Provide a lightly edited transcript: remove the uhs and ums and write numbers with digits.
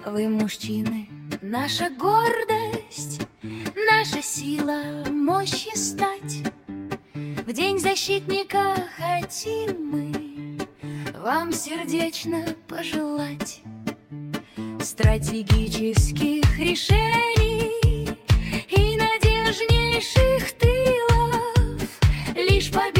Вы, мужчины, наша гордость, наша сила, мощь и стать. В День защитника хотим мы вам сердечно пожелать стратегических решений и надежнейших тылов. Лишь победа